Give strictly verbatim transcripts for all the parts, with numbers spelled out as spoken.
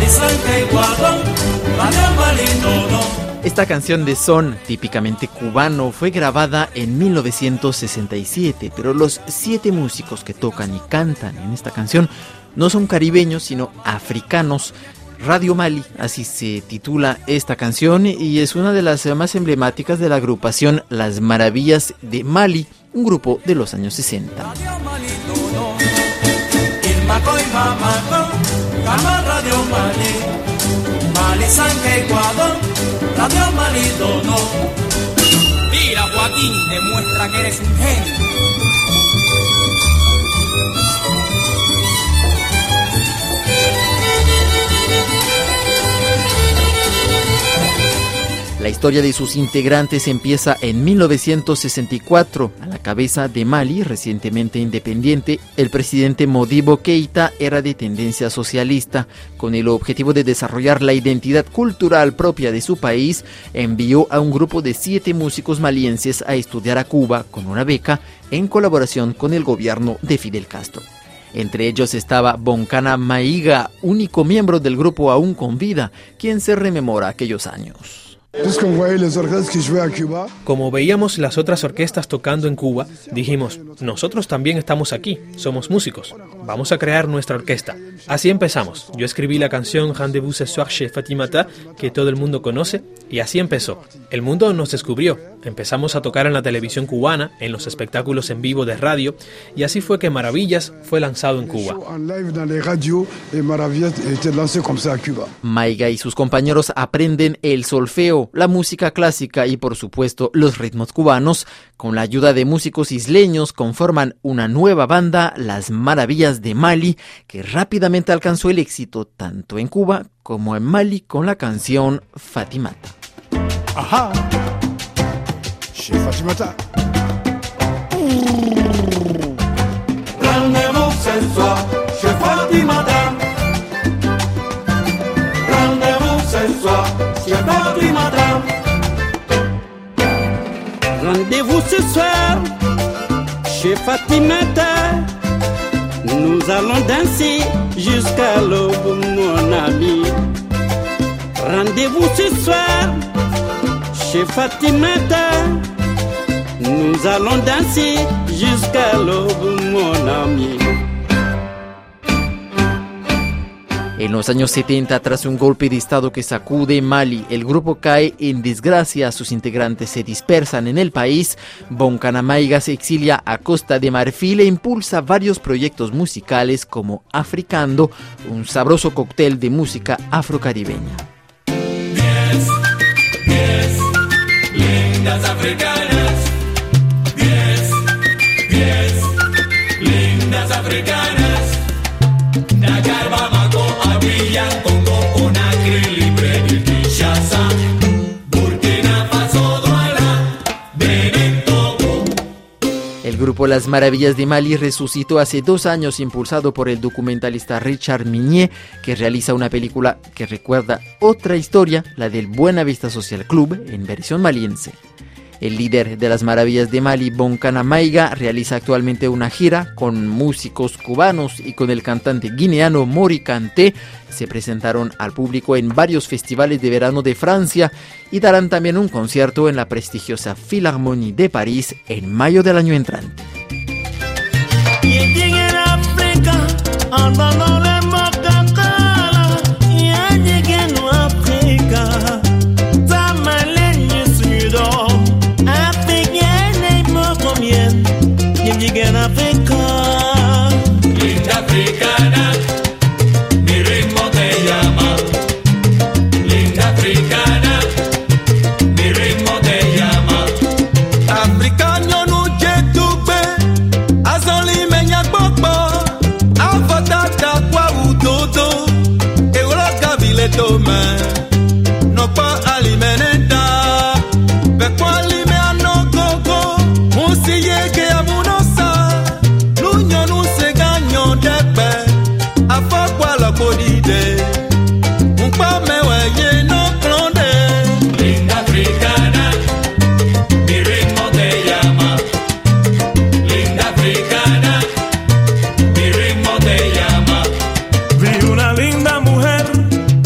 Esta canción de son típicamente cubano fue grabada en mil novecientos sesenta y siete, pero los siete músicos que tocan y cantan en esta canción no son caribeños, sino africanos. Radio Mali, así se titula esta canción, y es una de las más emblemáticas de la agrupación Las Maravillas de Mali, un grupo de los años sesenta. Mira, Joaquín, demuestra que eres un genio. La historia de sus integrantes empieza en mil novecientos sesenta y cuatro. A la cabeza de Mali, recientemente independiente, el presidente Modibo Keïta era de tendencia socialista. Con el objetivo de desarrollar la identidad cultural propia de su país, envió a un grupo de siete músicos malienses a estudiar a Cuba con una beca en colaboración con el gobierno de Fidel Castro. Entre ellos estaba Bonkana Maiga, único miembro del grupo aún con vida, quien se rememora aquellos años. Como veíamos las otras orquestas tocando en Cuba, dijimos, nosotros también estamos aquí, somos músicos, vamos a crear nuestra orquesta. Así empezamos. Yo escribí la canción Rendez-vous ce soir chez Fatimata, que todo el mundo conoce, y así empezó. El mundo nos descubrió. Empezamos a tocar en la televisión cubana, en los espectáculos en vivo de radio, y así fue que Maravillas fue lanzado en Cuba. Maiga y sus compañeros aprenden el solfeo, la música clásica y, por supuesto, los ritmos cubanos. Con la ayuda de músicos isleños conforman una nueva banda, Las Maravillas de Mali, que rápidamente alcanzó el éxito tanto en Cuba como en Mali con la canción Fatimata. Ajá. Chez Fatimata. Rendez-vous ce soir chez Fatimata. Rendez-vous ce soir chez Fatimata. Rendez-vous ce soir chez Fatimata. Nous allons danser jusqu'à l'aube, mon ami. Rendez-vous ce soir chez Fatimata. Nous allons danser jusqu'à l'aube, mon ami. En los años setenta, tras un golpe de estado que sacude Mali, el grupo cae en desgracia, sus integrantes se dispersan en el país. Bonkana Maiga se exilia a Costa de Marfil e impulsa varios proyectos musicales como Africando, un sabroso cóctel de música afrocaribeña. Diez, diez, lindas africanas. Diez, diez, lindas africanas. Dakar, Bamako, Abidjan, Congo, Conakry, Libreville, Kinshasa, Burkina Faso, Douala, Benin, Togo. El grupo Las Maravillas de Mali resucitó hace dos años, impulsado por el documentalista Richard Migné, que realiza una película que recuerda otra historia, la del Buena Vista Social Club, en versión maliense. El líder de Las Maravillas de Mali, Bonkana Maiga, realiza actualmente una gira con músicos cubanos y con el cantante guineano Mori Kanté. Se presentaron al público en varios festivales de verano de Francia y darán también un concierto en la prestigiosa Philharmonie de París en mayo del año entrante. Linda africana, mi ritmo te llama. Linda africana, mi ritmo te llama. Africano no jetube, azoli menya popo, afatata kwa utoto, euroka vile tome, no pa alimeneta, pe kwa lime ano koko, musiye ke amuno. Linda africana, mi ritmo te llama. Linda africana, mi ritmo te llama. Vi una linda mujer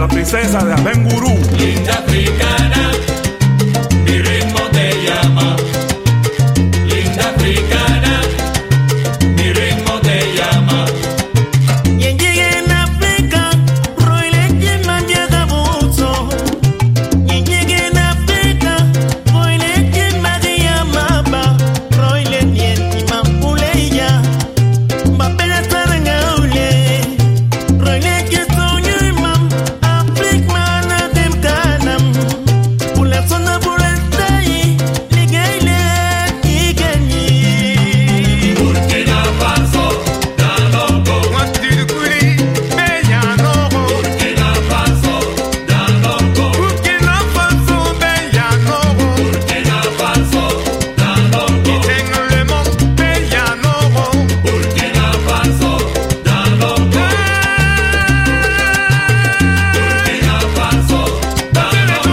la princesa de Abengurú. Linda africana, mi ritmo te llama. Linda africana, mi ritmo te llama. Y llegué en África, roile quien man llega buzo. Y llegué en África, roile quien man llama. Roile nien y mampuleya. Bapela saben aule. Roile que soy imam. Afrik mana dem kanam. Pula sonda pula stay. Ligaile y ganyi. Burkina Faso, da loco. Matirikuri, bella nogo. Burkina Faso, da loco. Burkina Faso, bella nogo. Burkina Faso, da loco. Tengo lemon, bella nogo. Burkina Faso, da loco. Burkina Faso, da loco.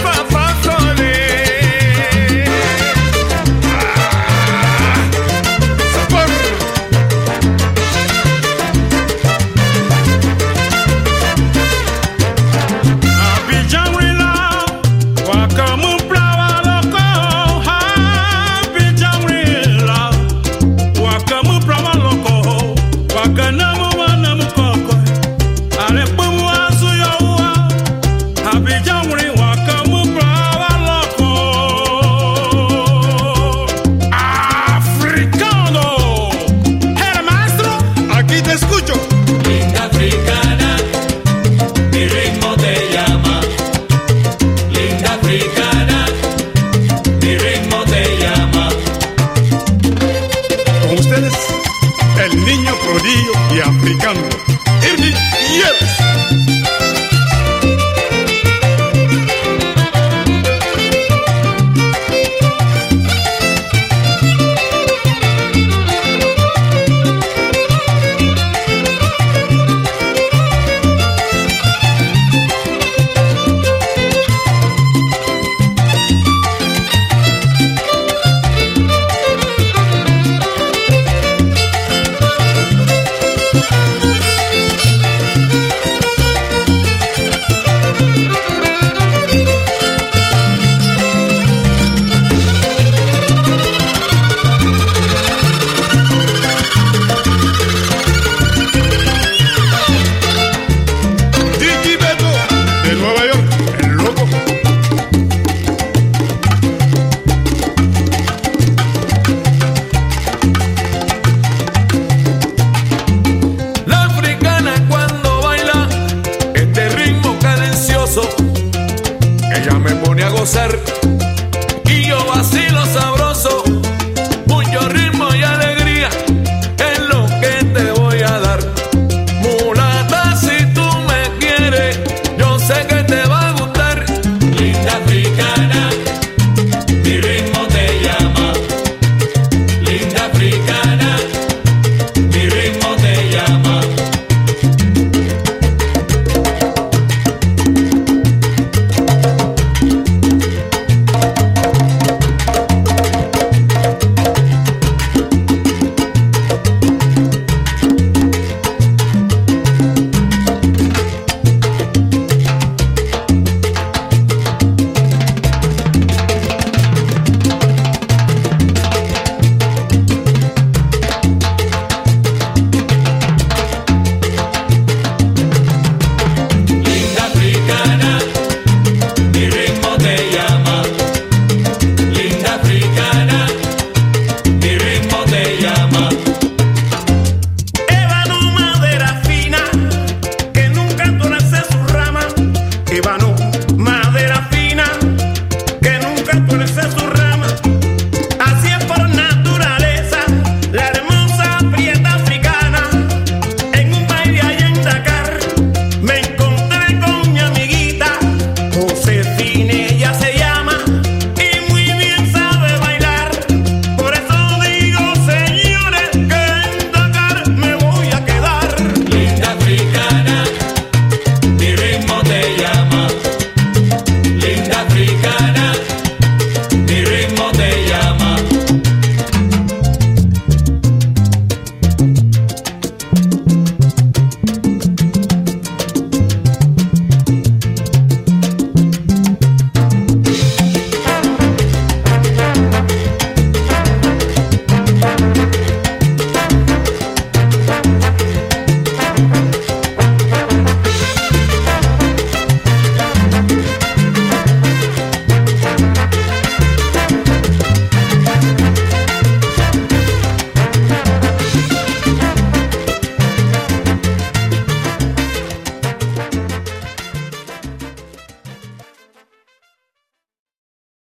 Africano. Hey, maestro, aquí te escucho. Linda africana, mi ritmo te llama. Linda africana, mi ritmo te llama. Con ustedes, el niño prodigio y africano. Irni Yeres. Dicky Beto, de Nueva York, el loco. La africana cuando baila este ritmo cadencioso, ella me pone a gozar y yo vacilo.